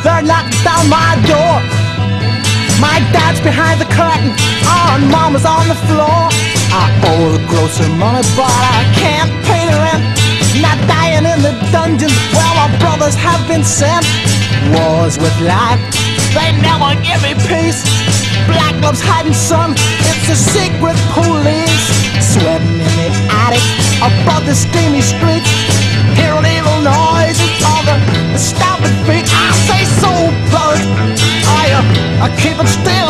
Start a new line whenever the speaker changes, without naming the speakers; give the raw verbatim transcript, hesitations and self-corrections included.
they're knocking down my door. My dad's behind the curtain, oh, and mama's on the floor. I owe the grocer money, but I can't pay the rent. Not dying in the dungeons, well, our brothers have been sent. Wars with life, they never give me peace. Black gloves hiding sun, it's a secret police. Sweating in the attic, above the steamy streets. Hearing evil noises, all the, the stomping feet. I say so, brothers, I, uh, I keep it still.